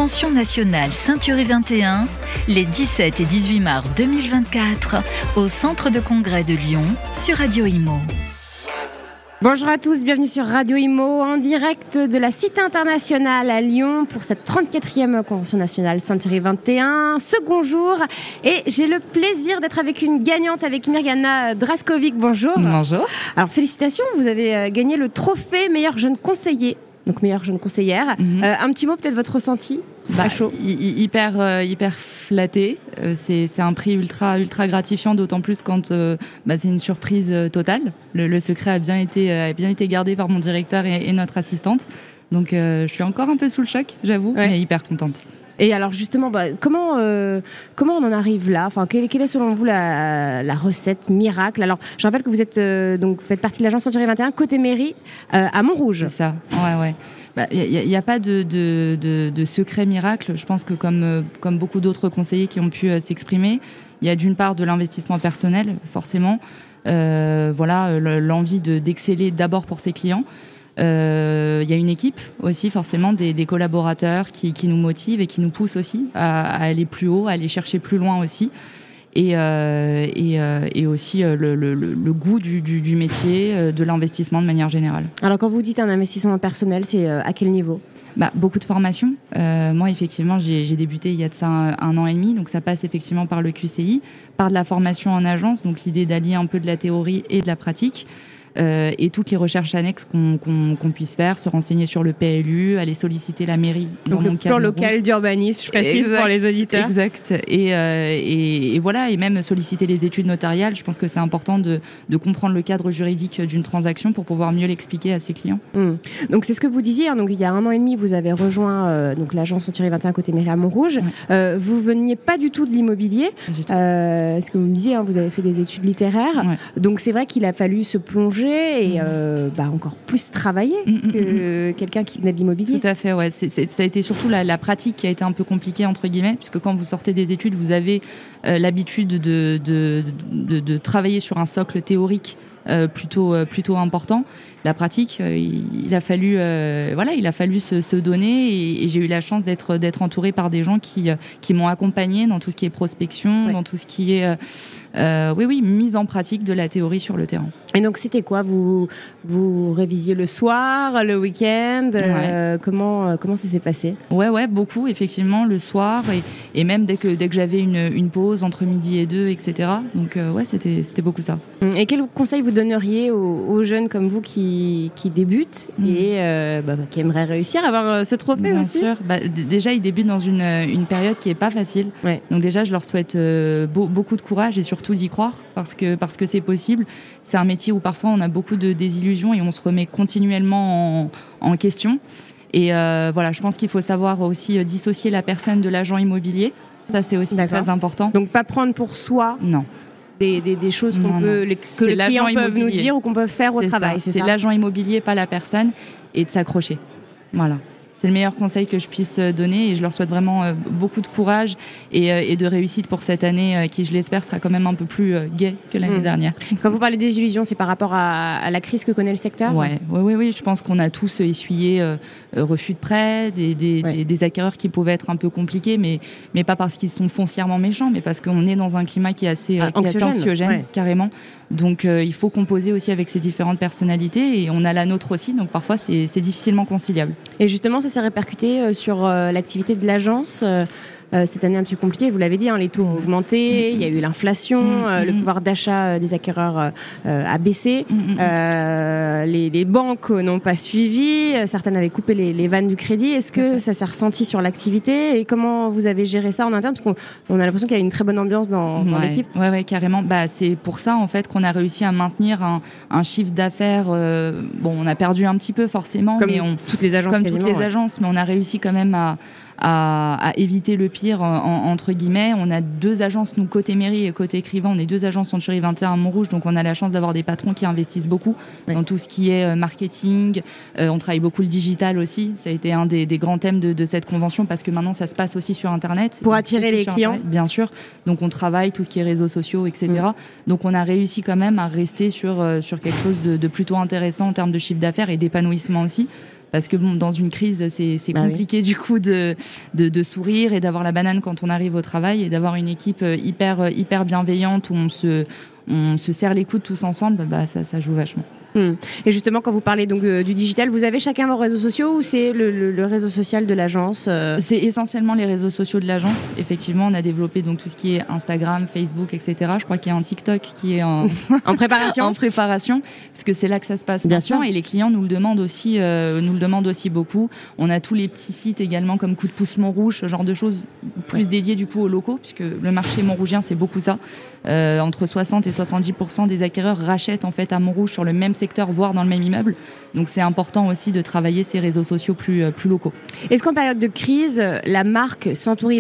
Convention nationale Ceinturie 21, les 17 et 18 mars 2024, au Centre de congrès de Lyon, sur Radio Imo. Bonjour à tous, bienvenue sur Radio Imo, en direct de la Cité internationale à Lyon pour cette 34e Convention nationale Ceinturie 21, second jour. Et j'ai le plaisir d'être avec une gagnante, avec Mirjana Draskovic. Bonjour. Bonjour. Alors félicitations, vous avez gagné le trophée meilleur jeune conseiller. Donc meilleure jeune conseillère. Un petit mot, peut-être votre ressenti à chaud. Hyper flatté. C'est un prix ultra gratifiant, d'autant plus quand c'est une surprise totale. Le secret a bien été gardé par mon directeur et notre assistante. Donc je suis encore un peu sous le choc, j'avoue, mais hyper contente. Et alors justement, comment on en arrive là ? Enfin, quelle est selon vous la recette miracle ? Alors, je rappelle que vous faites partie de l'agence Ceinturie 21 côté mairie à Montrouge. C'est ça. Ouais. Il n'y a pas de secret miracle. Je pense que comme beaucoup d'autres conseillers qui ont pu s'exprimer, il y a d'une part de l'investissement personnel, forcément. L'envie d'exceller d'abord pour ses clients. Il y a une équipe aussi, forcément, des collaborateurs qui nous motivent et qui nous poussent aussi à aller plus haut, à aller chercher plus loin aussi. Et aussi le goût du métier, de l'investissement de manière générale. Alors quand vous dites un investissement personnel, c'est à quel niveau ? Beaucoup de formation. Moi, effectivement, j'ai débuté il y a de ça un an et demi, donc ça passe effectivement par le QCI, par de la formation en agence, donc l'idée d'allier un peu de la théorie et de la pratique. Et toutes les recherches annexes qu'on puisse faire, se renseigner sur le PLU, aller solliciter la mairie. Donc le plan local d'urbanisme, je précise pour les auditeurs. Exact. Et voilà, et même solliciter les études notariales. Je pense que c'est important de comprendre le cadre juridique d'une transaction pour pouvoir mieux l'expliquer à ses clients. Donc c'est ce que vous disiez. Donc il y a un an et demi, vous avez rejoint l'agence Ceinturie 21 côté mairie à Montrouge. Vous veniez pas du tout de l'immobilier. Ce que vous me disiez, vous avez fait des études littéraires. Donc c'est vrai qu'il a fallu se plonger et encore plus travailler que quelqu'un qui venait de l'immobilier. Tout à fait, ouais. Ça a été surtout la pratique qui a été un peu compliquée, entre guillemets, puisque quand vous sortez des études, vous avez l'habitude de travailler sur un socle théorique plutôt important. La pratique, il a fallu se donner et j'ai eu la chance d'être entourée par des gens qui m'ont accompagnée dans tout ce qui est prospection, dans tout ce qui est mise en pratique de la théorie sur le terrain. Et donc c'était quoi ? Vous révisiez le soir, le week-end comment ça s'est passé ? Ouais, beaucoup effectivement le soir et même dès que j'avais une pause entre midi et 2, etc. Donc c'était beaucoup ça. Et quel conseil vous donneriez aux jeunes comme vous qui débutent et qui aimeraient réussir à avoir ce trophée aussi ? Bien sûr. Déjà, ils débutent dans une période qui est pas facile. Ouais. Donc déjà, je leur souhaite beaucoup de courage et surtout d'y croire parce que c'est possible. C'est un métier où parfois on a beaucoup de désillusions et on se remet continuellement en question. Et je pense qu'il faut savoir aussi dissocier la personne de l'agent immobilier. Ça, c'est aussi très important. Donc pas prendre pour soi. Non. Des choses que les clients peuvent nous dire ou qu'on peut faire au travail. C'est l'agent immobilier, pas la personne, et de s'accrocher. Voilà. C'est le meilleur conseil que je puisse donner et je leur souhaite vraiment beaucoup de courage et de réussite pour cette année qui, je l'espère, sera quand même un peu plus gaie que l'année dernière. Quand vous parlez des illusions, c'est par rapport à la crise que connaît le secteur ? Oui. Je pense qu'on a tous essuyé refus de prêt, des acquéreurs qui pouvaient être un peu compliqués, mais pas parce qu'ils sont foncièrement méchants, mais parce qu'on est dans un climat qui est assez anxiogène, carrément. Donc il faut composer aussi avec ces différentes personnalités et on a la nôtre aussi, donc parfois c'est difficilement conciliable. Et justement, ça s'est répercuté sur l'activité de l'agence. Cette année un petit peu compliquée, vous l'avez dit, les taux ont augmenté, il y a eu l'inflation, le pouvoir d'achat des acquéreurs a baissé, les banques n'ont pas suivi, certaines avaient coupé les vannes du crédit. Est-ce que ça s'est ressenti sur l'activité et comment vous avez géré ça en interne ? Parce qu'on a l'impression qu'il y a une très bonne ambiance dans l'équipe. Ouais, carrément. C'est pour ça en fait qu'on a réussi à maintenir un chiffre d'affaires. On a perdu un petit peu forcément, toutes les agences, mais on a réussi quand même à éviter le pire entre guillemets. On a deux agences, nous côté mairie et côté écrivain, on est deux agences Ceinturie 21 à Montrouge, donc on a la chance d'avoir des patrons qui investissent beaucoup dans tout ce qui est marketing. On travaille beaucoup le digital aussi, ça a été un des grands thèmes de cette convention parce que maintenant ça se passe aussi sur internet pour attirer les clients, Internet, bien sûr. Donc on travaille tout ce qui est réseaux sociaux, etc. Donc on a réussi quand même à rester sur quelque chose de plutôt intéressant en termes de chiffre d'affaires et d'épanouissement aussi. parce que dans une crise, c'est compliqué du coup de sourire et d'avoir la banane quand on arrive au travail et d'avoir une équipe hyper bienveillante où on se serre les coudes tous ensemble. Ça joue vachement. Et justement, quand vous parlez donc du digital, vous avez chacun vos réseaux sociaux ou c'est le réseau social de l'agence C'est essentiellement les réseaux sociaux de l'agence. Effectivement, on a développé donc tout ce qui est Instagram, Facebook, etc. Je crois qu'il y a un TikTok qui est en préparation. En préparation, parce que c'est là que ça se passe. Bien sûr. Et les clients nous le demandent aussi beaucoup. On a tous les petits sites également comme Coup de pouce Montrouge, ce genre de choses plus dédiées du coup aux locaux, puisque le marché montrougien c'est beaucoup ça. Entre 60 et 70% des acquéreurs rachètent en fait à Montrouge sur le même secteur, voire dans le même immeuble. Donc c'est important aussi de travailler ces réseaux sociaux plus locaux. Est-ce qu'en période de crise, la marque Century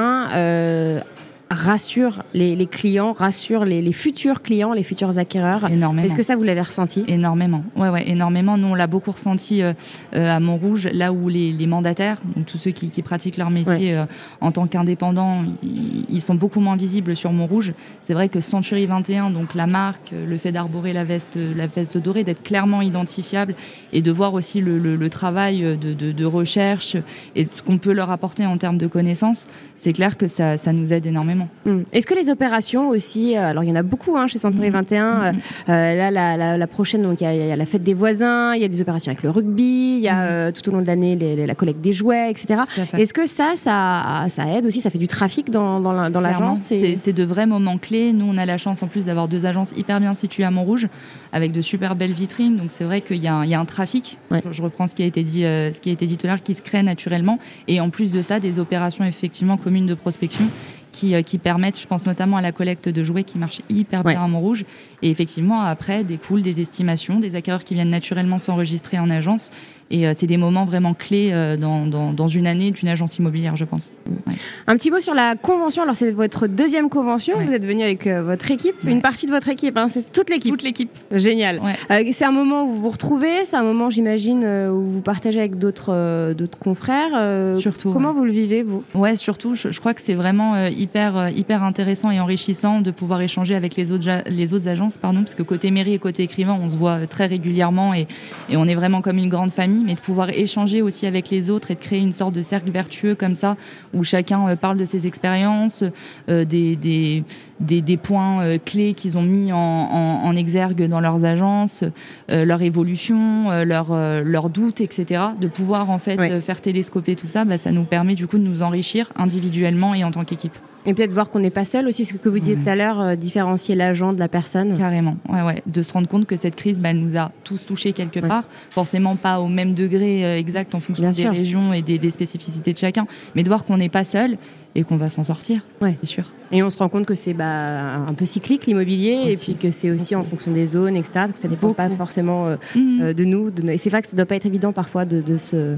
21 rassure les clients, rassure les futurs clients, les futurs acquéreurs? Énormément. Est-ce que ça, vous l'avez ressenti? Énormément. Ouais, énormément. Nous, on l'a beaucoup ressenti à Montrouge, là où les mandataires, donc tous ceux qui pratiquent leur métier en tant qu'indépendants, ils sont beaucoup moins visibles sur Montrouge. C'est vrai que Century 21, donc la marque, le fait d'arborer la veste dorée, d'être clairement identifiable et de voir aussi le travail de recherche et ce qu'on peut leur apporter en termes de connaissances, c'est clair que ça nous aide énormément. Est-ce que les opérations aussi, alors il y en a beaucoup chez Century 21, là la prochaine, donc il y a la fête des voisins, il y a des opérations avec le rugby, il y a tout au long de l'année la collecte des jouets, etc. Est-ce que ça aide aussi, ça fait du trafic dans l'agence? C'est de vrais moments clés. Nous on a la chance en plus d'avoir 2 agences hyper bien situées à Montrouge avec de super belles vitrines, donc c'est vrai qu'il y a un trafic. Je reprends ce qui a été dit tout à l'heure, qui se crée naturellement, et en plus de ça des opérations effectivement communes de prospection qui permettent, je pense notamment à la collecte de jouets qui marche hyper bien à Montrouge. Et effectivement, après, découlent des estimations, des acquéreurs qui viennent naturellement s'enregistrer en agence. Et c'est des moments vraiment clés dans une année d'une agence immobilière, je pense. Un petit mot sur la convention. Alors, c'est votre 2e convention. Vous êtes venu avec votre équipe, une partie de votre équipe. C'est toute l'équipe. Toute l'équipe. Génial. C'est un moment où vous vous retrouvez. C'est un moment, j'imagine, où vous partagez avec d'autres confrères. Surtout. Comment vous le vivez, vous? Ouais, surtout. Je crois que c'est vraiment hyper intéressant et enrichissant de pouvoir échanger avec les autres agences, parce que côté mairie et côté écrivain, on se voit très régulièrement et on est vraiment comme une grande famille. Mais de pouvoir échanger aussi avec les autres et de créer une sorte de cercle vertueux comme ça, où chacun parle de ses expériences, des points clés qu'ils ont mis en exergue dans leurs agences, leur évolution, leurs doutes, etc. De pouvoir en fait faire télescoper tout ça, ça nous permet du coup de nous enrichir individuellement et en tant qu'équipe. Et peut-être voir qu'on n'est pas seul aussi, ce que vous disiez tout à l'heure, différencier l'agent de la personne. Carrément, de se rendre compte que cette crise, elle nous a tous touchés quelque part, forcément pas au même degré exact en fonction des régions et des spécificités de chacun, mais de voir qu'on n'est pas seul et qu'on va s'en sortir, c'est sûr. Et on se rend compte que c'est un peu cyclique l'immobilier, et puis que c'est aussi en fonction des zones, etc., que ça ne dépend pas forcément de nous. Et c'est vrai que ça ne doit pas être évident parfois de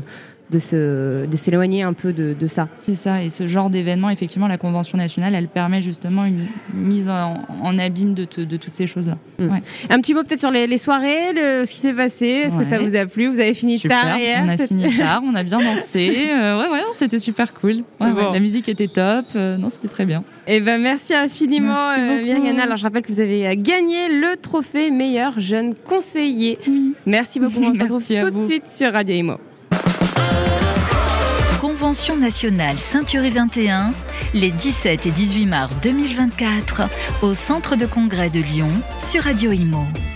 s'éloigner un peu de ça. C'est ça, et ce genre d'événement, effectivement, la Convention nationale, elle permet justement une mise en abîme de toutes ces choses-là. Un petit mot peut-être sur les soirées, ce qui s'est passé, est-ce que ça vous a plu? Vous avez fini tard hier? On a fini tard, on a bien dansé, c'était super cool. La musique était top, c'était très bien. Merci infiniment, Myriana. Alors je rappelle que vous avez gagné le trophée meilleur jeune conseiller. Merci beaucoup, on se retrouve tout de suite sur Radio Imo. Convention nationale Century 21, les 17 et 18 mars 2024, au Centre de congrès de Lyon, sur Radio Imo.